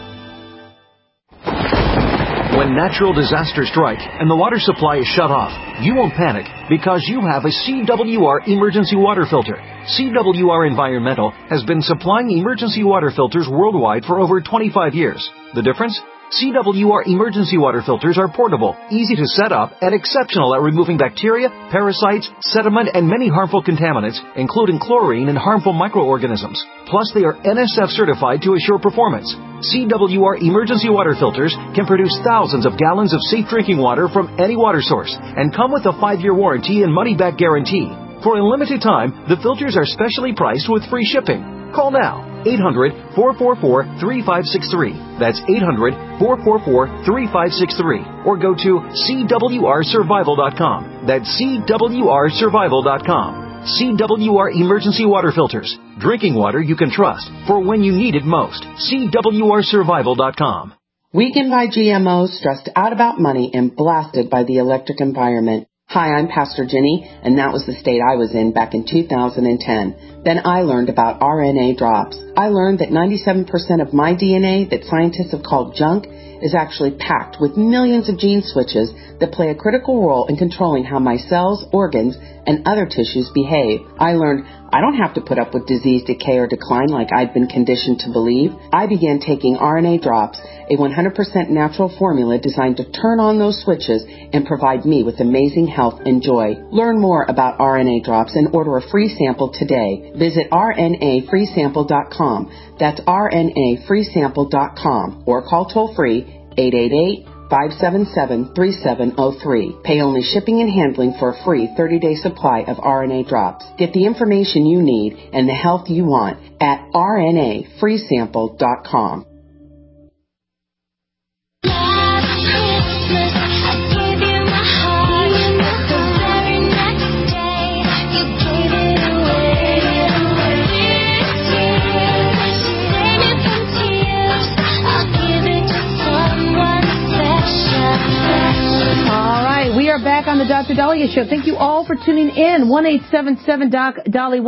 When natural disasters strike and the water supply is shut off, you won't panic because you have a CWR emergency water filter. CWR Environmental has been supplying emergency water filters worldwide for over 25 years. The difference? CWR emergency water filters are portable, easy to set up, and exceptional at removing bacteria, parasites, sediment, and many harmful contaminants, including chlorine and harmful microorganisms. Plus, they are NSF certified to assure performance. CWR emergency water filters can produce thousands of gallons of safe drinking water from any water source and come with a 5-year warranty and money-back guarantee. For a limited time, the filters are specially priced with free shipping. Call now, 800-444-3563. That's 800-444-3563. Or go to CWRsurvival.com. That's CWRsurvival.com. CWR Emergency Water Filters. Drinking water you can trust for when you need it most. CWRsurvival.com. Weakened by GMOs, stressed out about money, and blasted by the electric environment. Hi, I'm Pastor Jenny, and that was the state I was in back in 2010. Then I learned about RNA drops. I learned that 97% of my DNA that scientists have called junk is actually packed with millions of gene switches that play a critical role in controlling how my cells, organs, and other tissues behave. I learned I don't have to put up with disease, decay, or decline like I'd been conditioned to believe. I began taking RNA drops, a 100% natural formula designed to turn on those switches and provide me with amazing health and joy. Learn more about RNA drops and order a free sample today. Visit RNAfreesample.com. That's RNAfreesample.com or call toll-free 888-577-3703. Pay only shipping and handling for a free 30-day supply of RNA drops. Get the information you need and the health you want at RNAfreesample.com. Back on the Dr. Daliah Show. Thank you all for tuning in. 1-877-DOC-DALI,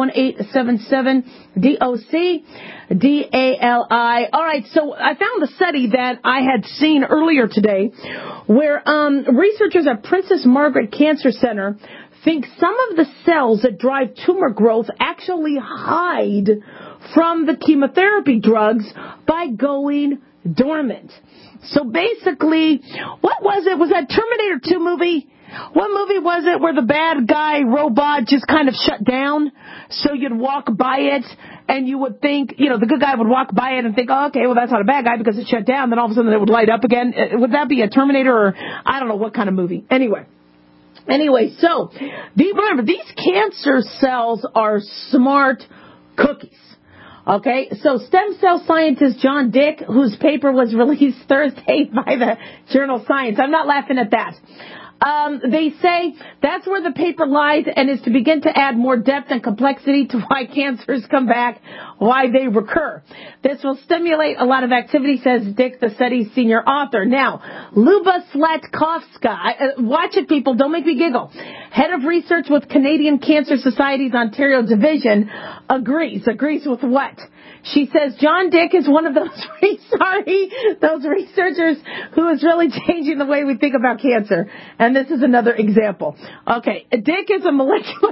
1-877-DOC-DALI. All right, so I found a study that I had seen earlier today where researchers at Princess Margaret Cancer Center think some of the cells that drive tumor growth actually hide from the chemotherapy drugs by going dormant. So basically, what was it? Was that Terminator 2 movie? What movie was it where the bad guy robot just kind of shut down? So you'd walk by it and you would think, the good guy would walk by it and think, oh, okay, well, that's not a bad guy because it shut down. Then all of a sudden it would light up again. Would that be a Terminator or I don't know what kind of movie? Anyway, so remember, these cancer cells are smart cookies. Okay, so stem cell scientist John Dick, whose paper was released Thursday by the journal Science. I'm not laughing at that. They say that's where the paper lies and is to begin to add more depth and complexity to why cancers come back, why they recur. This will stimulate a lot of activity, says Dick, the study's senior author. Now, Luba Slatkovska, watch it, people, don't make me giggle, head of research with Canadian Cancer Society's Ontario Division, agrees with what? She says John Dick is one of those researchers who is really changing the way we think about cancer. And this is another example. Okay, Dick is a molecular,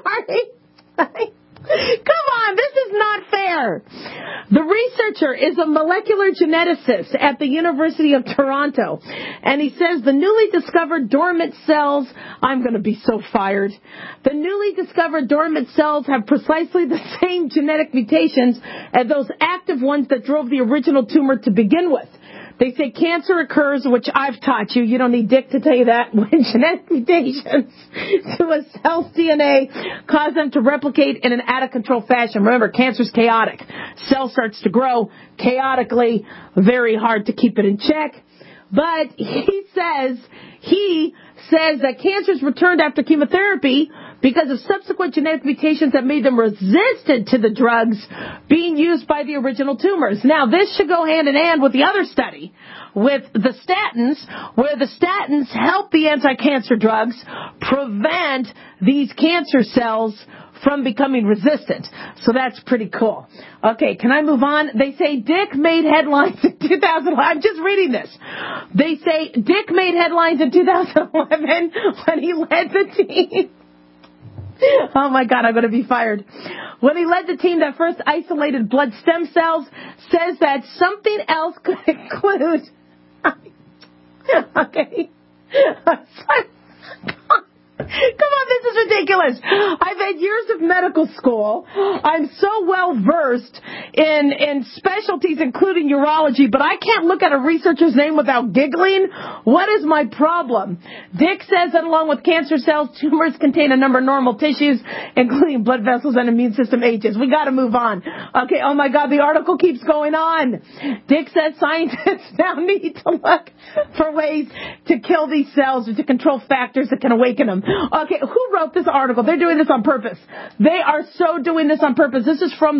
Come on, this is not fair. The researcher is a molecular geneticist at the University of Toronto, and he says the newly discovered dormant cells, I'm going to be so fired, the newly discovered dormant cells have precisely the same genetic mutations as those active ones that drove the original tumor to begin with. They say cancer occurs, which I've taught you. You don't need Dick to tell you that. When genetic mutations to a cell's DNA cause them to replicate in an out-of-control fashion. Remember, cancer's chaotic. Cell starts to grow chaotically. Very hard to keep it in check. But he says that cancers returned after chemotherapy because of subsequent genetic mutations that made them resistant to the drugs being used by the original tumors. Now, this should go hand in hand with the other study, with the statins, where the statins help the anti-cancer drugs prevent these cancer cells from becoming resistant. So that's pretty cool. Okay, can I move on? They say Dick made headlines in 2011. I'm just reading this. They say Dick made headlines in 2011 when he led the team. Oh my God, I'm going to be fired. When he led the team that first isolated blood stem cells, says that something else could include. Okay. Come on, this is ridiculous. I've had years of medical school. I'm so well versed in specialties, including urology, but I can't look at a researcher's name without giggling. What is my problem? Dick says that along with cancer cells, tumors contain a number of normal tissues, including blood vessels and immune system agents. We got to move on. Okay, oh my God, the article keeps going on. Dick says scientists now need to look for ways to kill these cells or to control factors that can awaken them. Okay, who wrote this article? They're doing this on purpose. They are so doing this on purpose. This is from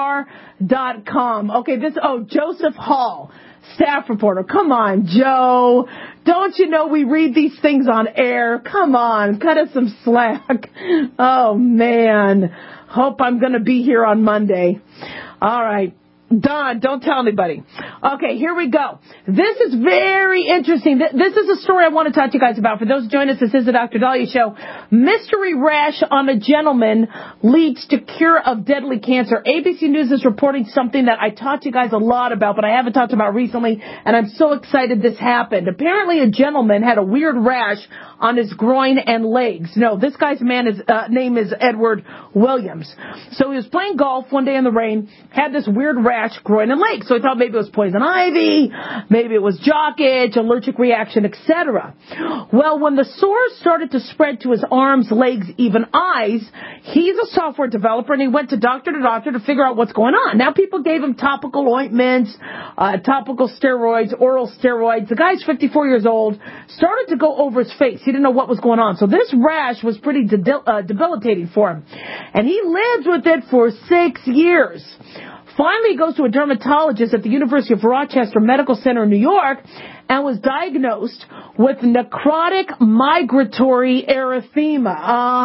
thestar.com. Okay, Joseph Hall, staff reporter. Come on, Joe. Don't you know we read these things on air? Come on, cut us some slack. Oh, man. Hope I'm going to be here on Monday. All right. Don, don't tell anybody. Okay, here we go. This is very interesting. This is a story I want to talk to you guys about. For those who join us, this is the Dr. Dahlia Show. Mystery rash on a gentleman leads to cure of deadly cancer. ABC News is reporting something that I taught you guys a lot about, but I haven't talked about recently, and I'm so excited this happened. Apparently a gentleman had a weird rash on his groin and legs. No, this guy's name is Edward Williams. So he was playing golf one day in the rain, had this weird rash, groin and legs. So he thought maybe it was poison ivy, maybe it was jock itch, allergic reaction, etc. Well, when the sores started to spread to his arms, legs, even eyes, he's a software developer and he went to doctor to figure out what's going on. Now people gave him topical ointments, topical steroids, oral steroids. The guy's 54 years old, started to go over his face. He didn't know what was going on. So this rash was pretty debilitating for him. And he lived with it for 6 years. Finally, he goes to a dermatologist at the University of Rochester Medical Center in New York and was diagnosed with necrotic migratory erythema.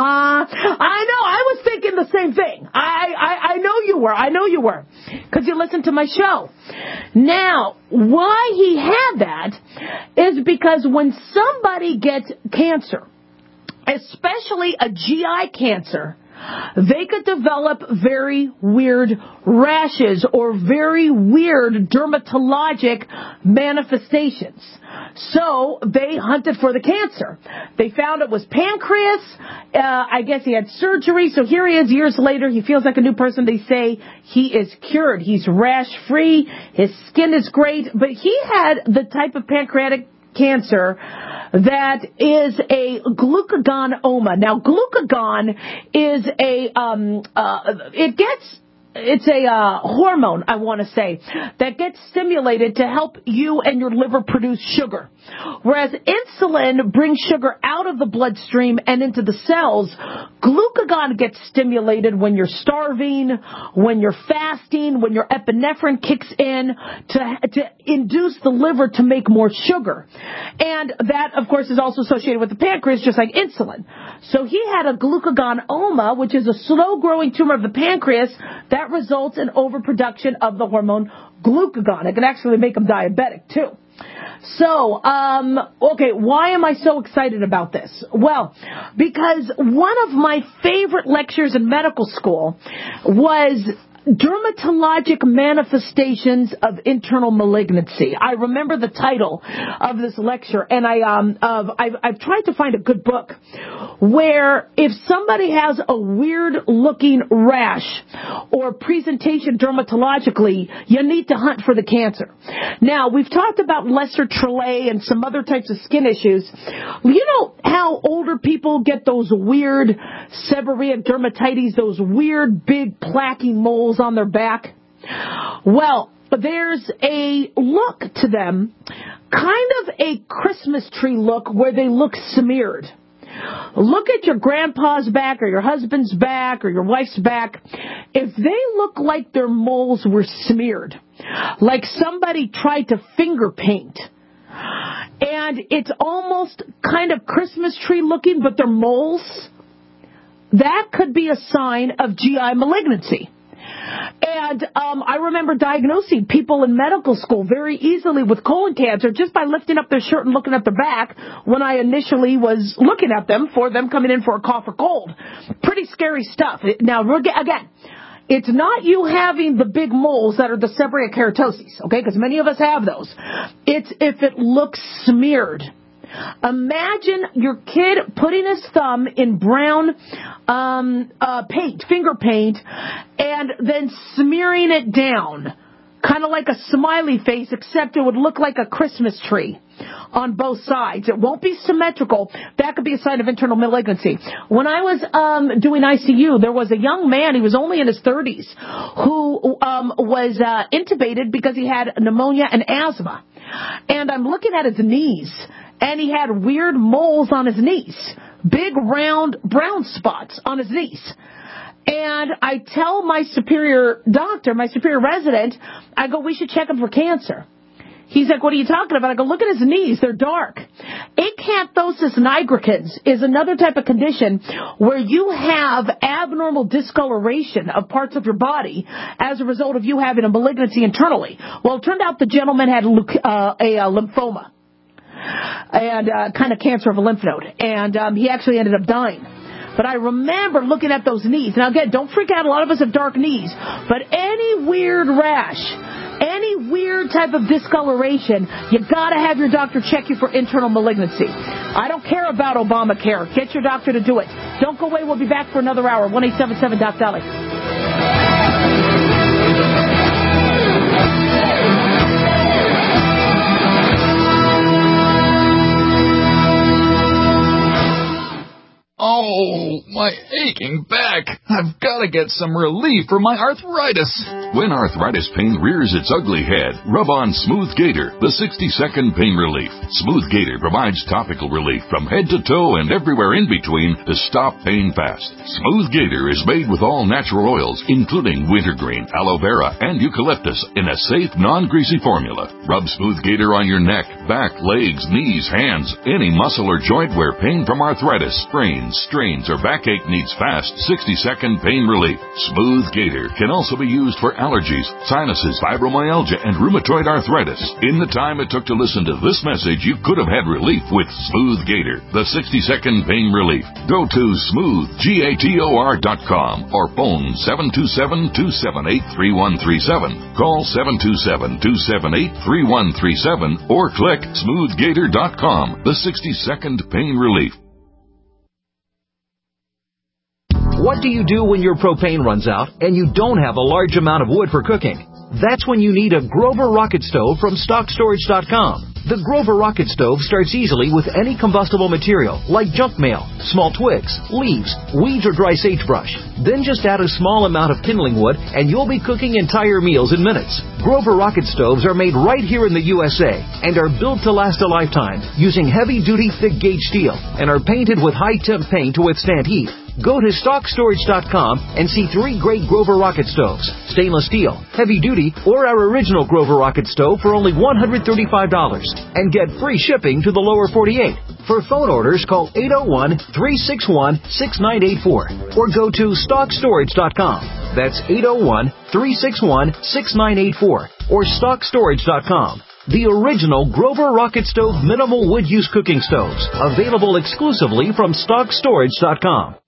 I know, I was thinking the same thing. I know you were, because you listened to my show. Now, why he had that is because when somebody gets cancer, especially a GI cancer, they could develop very weird rashes or very weird dermatologic manifestations. So they hunted for the cancer. They found it was pancreas. I guess he had surgery. So here he is years later. He feels like a new person. They say he is cured. He's rash-free. His skin is great. But he had the type of pancreatic cancer that is a glucagonoma. Now, glucagon is it's a hormone, I want to say, that gets stimulated to help you and your liver produce sugar. Whereas insulin brings sugar out of the bloodstream and into the cells, glucagon gets stimulated when you're starving, when you're fasting, when your epinephrine kicks in to induce the liver to make more sugar. And that, of course, is also associated with the pancreas, just like insulin. So he had a glucagonoma, which is a slow-growing tumor of the pancreas that results in overproduction of the hormone glucagon. It can actually make him diabetic, too. So, okay, why am I so excited about this? Well, because one of my favorite lectures in medical school was dermatologic manifestations of internal malignancy. I remember the title of this lecture, and I've tried to find a good book where if somebody has a weird-looking rash or presentation dermatologically, you need to hunt for the cancer. Now, we've talked about lesser Trelay and some other types of skin issues. You know how older people get those weird seborrheic dermatitis, those weird big plaquey moles on their back? Well, there's a look to them, kind of a Christmas tree look where they look smeared. Look at your grandpa's back or your husband's back or your wife's back. If they look like their moles were smeared, like somebody tried to finger paint, and it's almost kind of Christmas tree looking, but they're moles, that could be a sign of GI malignancy. And I remember diagnosing people in medical school very easily with colon cancer just by lifting up their shirt and looking at their back when I initially was looking at them for them coming in for a cough or cold. Pretty scary stuff. Now, again, it's not you having the big moles that are the seborrheic keratosis, okay, because many of us have those. It's if it looks smeared. Imagine your kid putting his thumb in brown paint, finger paint, and then smearing it down, kind of like a smiley face, except it would look like a Christmas tree on both sides. It won't be symmetrical. That could be a sign of internal malignancy. When I was doing ICU, there was a young man, he was only in his 30s, who was intubated because he had pneumonia and asthma. And I'm looking at his knees, and he had weird moles on his knees, big round brown spots on his knees. And I tell my superior doctor, my superior resident, I go, we should check him for cancer. He's like, what are you talking about? I go, look at his knees. They're dark. Acanthosis nigricans is another type of condition where you have abnormal discoloration of parts of your body as a result of you having a malignancy internally. Well, it turned out the gentleman had a lymphoma and kind of cancer of a lymph node. And he actually ended up dying. But I remember looking at those knees. Now, again, don't freak out. A lot of us have dark knees. But any weird rash, any weird type of discoloration, you got to have your doctor check you for internal malignancy. I don't care about Obamacare. Get your doctor to do it. Don't go away. We'll be back for another hour. 1-877-Doc-Dolly. Oh, my aching back. I've got to get some relief from my arthritis. When arthritis pain rears its ugly head, rub on Smooth Gator, the 60-second pain relief. Smooth Gator provides topical relief from head to toe and everywhere in between to stop pain fast. Smooth Gator is made with all natural oils, including wintergreen, aloe vera, and eucalyptus in a safe, non-greasy formula. Rub Smooth Gator on your neck, back, legs, knees, hands, any muscle or joint where pain from arthritis, sprains, strains, or backache needs fast 60-second 60-second pain relief. Smooth Gator can also be used for allergies, sinuses, fibromyalgia, and rheumatoid arthritis. In the time it took to listen to this message, you could have had relief with Smooth Gator, the 60-second pain relief. Go to smoothgator.com or phone 727-278-3137. Call 727-278-3137 or click smoothgator.com, the 60-second pain relief. What do you do when your propane runs out and you don't have a large amount of wood for cooking? That's when you need a Grover Rocket Stove from StockStorage.com. The Grover Rocket Stove starts easily with any combustible material like junk mail, small twigs, leaves, weeds, or dry sagebrush. Then just add a small amount of kindling wood and you'll be cooking entire meals in minutes. Grover Rocket Stoves are made right here in the USA and are built to last a lifetime using heavy-duty thick-gauge steel and are painted with high-temp paint to withstand heat. Go to StockStorage.com and see 3 great Grover Rocket Stoves, stainless steel, heavy duty, or our original Grover Rocket Stove for only $135 and get free shipping to the lower 48. For phone orders, call 801-361-6984 or go to StockStorage.com. That's 801-361-6984 or StockStorage.com. The original Grover Rocket Stove minimal wood use cooking stoves, available exclusively from StockStorage.com.